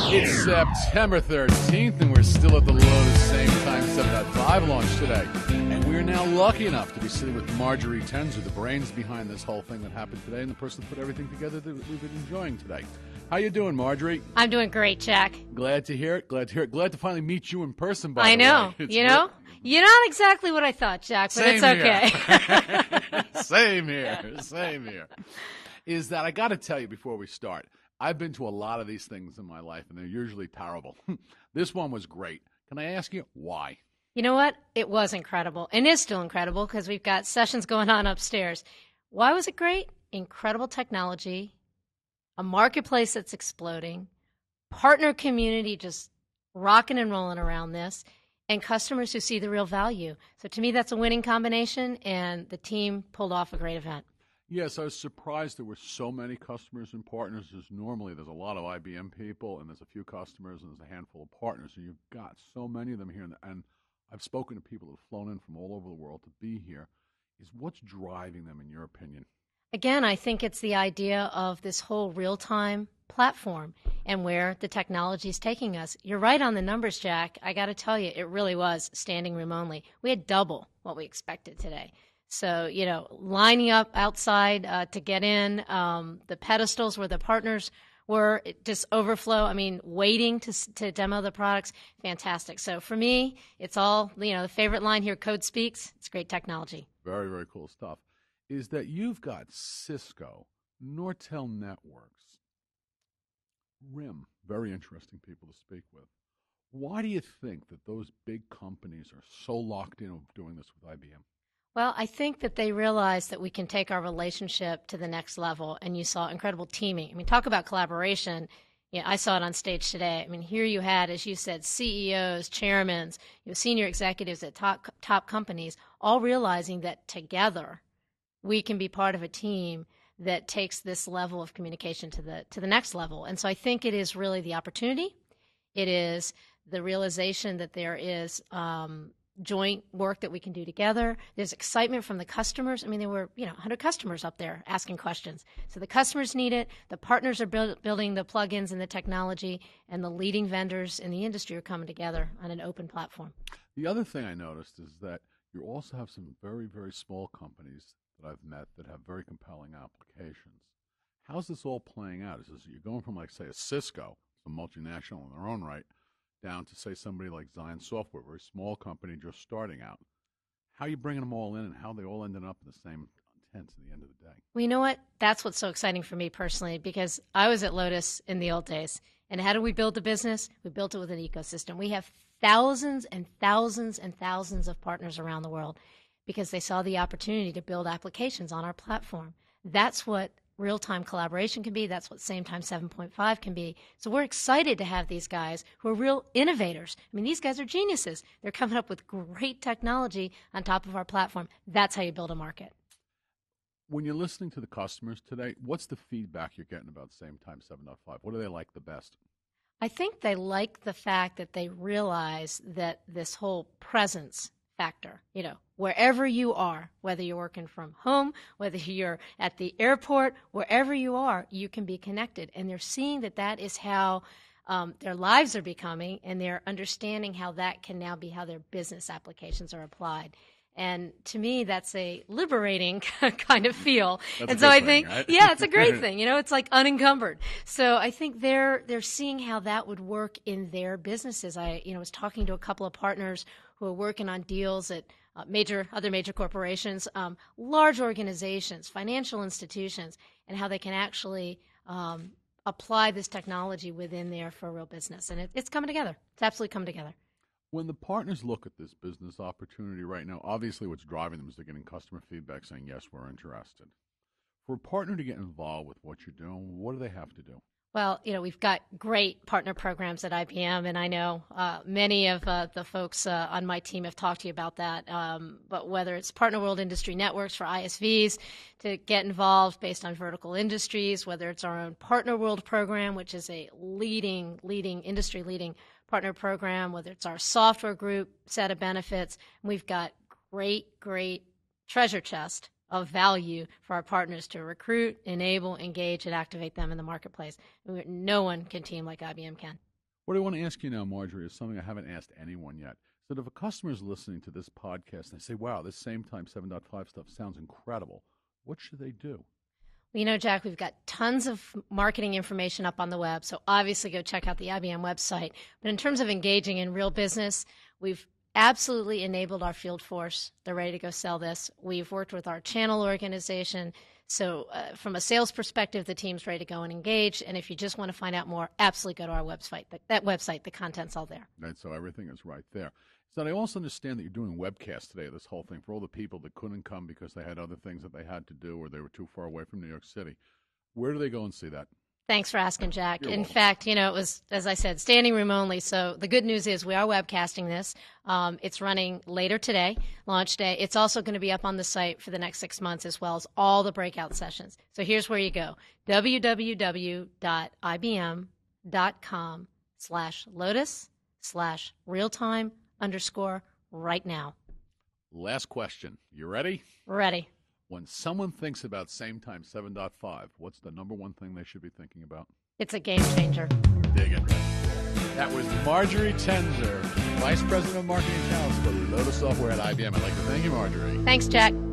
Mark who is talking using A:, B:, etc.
A: It's September 13th, and we're still at the Lotus Same Time 7.5 launch today. And we're now lucky enough to be sitting with Marjorie Tenzer, the brains behind this whole thing that happened today, and the person that put everything together that we've been enjoying today. How you doing, Marjorie?
B: I'm doing great, Jack.
A: Glad to hear it. Glad to finally meet you in person, by
B: I
A: the
B: know.
A: way.
B: You're not exactly what I thought, Jack, but
A: Same
B: it's okay.
A: Here. Same here. Is that I got to tell you before we start, I've been to a lot of these things in my life, and they're usually terrible. This one was great. Can I ask you why?
B: You know what? It was incredible, and is still incredible because we've got sessions going on upstairs. Why was it great? Incredible technology, a marketplace that's exploding, partner community just rocking and rolling around this, and customers who see the real value. So to me, that's a winning combination, and the team pulled off a great event.
A: Yes, I was surprised there were so many customers and partners. Normally there's a lot of IBM people, and there's a few customers, and there's a handful of partners, and you've got so many of them here. And I've spoken to people that have flown in from all over the world to be here. Is what's driving them, in your opinion?
B: Again, I think it's the idea of this whole real-time platform and where the technology is taking us. You're right on the numbers, Jack. I got to tell you, it really was standing room only. We had double what we expected today. So, lining up outside to get in, the pedestals where the partners were, just overflow. I mean, waiting to demo the products, fantastic. So for me, it's all, the favorite line here, code speaks. It's great technology.
A: Very, very cool stuff. Is that you've got Cisco, Nortel Networks, RIM, very interesting people to speak with. Why do you think that those big companies are so locked in of doing this with IBM?
B: Well, I think that they realize that we can take our relationship to the next level, and you saw incredible teaming. I mean, talk about collaboration. I saw it on stage today. I mean, here you had, as you said, CEOs, chairmen, senior executives at top companies, all realizing that together we can be part of a team that takes this level of communication to the next level. And so I think it is really the opportunity. It is the realization that there is joint work that we can do together. There's excitement from the customers. I mean, there were 100 customers up there asking questions. So the customers need it. The partners are building the plugins and the technology, and the leading vendors in the industry are coming together on an open platform.
A: The other thing I noticed is that you also have some very, very small companies that I've met that have very compelling applications. How's this all playing out? Is this, you're going from, like, say, a Cisco, a multinational in their own right, down to, say, somebody like Zion Software, a very small company just starting out. How are you bringing them all in, and how they all ended up in the same tent at the end of the day?
B: Well, you know what? That's what's so exciting for me personally, because I was at Lotus in the old days. And how did we build the business? We built it with an ecosystem. We have thousands and thousands and thousands of partners around the world because they saw the opportunity to build applications on our platform. That's what real-time collaboration can be. That's what Same Time 7.5 can be. So we're excited to have these guys who are real innovators. I mean, these guys are geniuses. They're coming up with great technology on top of our platform. That's how you build a market.
A: When you're listening to the customers today, what's the feedback you're getting about Same Time 7.5? What do they like the best?
B: I think they like the fact that they realize that this whole presence factor, wherever you are, whether you're working from home, whether you're at the airport, wherever you are, you can be connected. And they're seeing that is how their lives are becoming, and they're understanding how that can now be how their business applications are applied. And to me, that's a liberating kind of feel.
A: That's
B: and so I think,
A: right?
B: Yeah, it's a great thing. It's like unencumbered. So I think they're seeing how that would work in their businesses. I was talking to a couple of partners who are working on deals at other major corporations, large organizations, financial institutions, and how they can actually apply this technology within there for real business. And it's coming together. It's absolutely coming together.
A: When the partners look at this business opportunity right now, obviously what's driving them is they're getting customer feedback saying, yes, we're interested. For a partner to get involved with what you're doing, what do they have to do?
B: Well, we've got great partner programs at IBM, and I know many of the folks on my team have talked to you about that. But whether it's Partner World Industry Networks for ISVs to get involved based on vertical industries, whether it's our own Partner World program, which is a industry-leading partner program, whether it's our software group set of benefits, we've got great treasure chest of value for our partners to recruit, enable, engage, and activate them in the marketplace. No one can team like IBM can.
A: What I want to ask you now, Marjorie, is something I haven't asked anyone yet. So that if a customer is listening to this podcast and they say, wow, this Same Time 7.5 stuff sounds incredible, what should they do?
B: Well, you know, Jack, we've got tons of marketing information up on the web, so obviously go check out the IBM website. But in terms of engaging in real business, we've absolutely enabled our field force. They're ready to go sell this. We've worked with our channel organization. So from a sales perspective, the team's ready to go and engage. And if you just want to find out more, absolutely go to our website. That website, the content's all there.
A: Right, so everything is right there. So I also understand that you're doing webcasts today, this whole thing, for all the people that couldn't come because they had other things that they had to do or they were too far away from New York City. Where do they go and see that?
B: Thanks for asking, Jack.
A: You're
B: In
A: welcome.
B: fact, you know, it was, as I said, standing room only. So the good news is we are webcasting this. It's running later today, launch day. It's also going to be up on the site for the next 6 months, as well as all the breakout sessions. So here's where you go: www.ibm.com/lotus/realtime_right now.
A: Last question. You ready?
B: Ready.
A: When someone thinks about Same Time 7.5, what's the number one thing they should be thinking about?
B: It's a game changer.
A: Dig it. That was Marjorie Tenzer, Vice President of Marketing and Talent for Lotus Software at IBM. I'd like to thank you, Marjorie.
B: Thanks, Jack.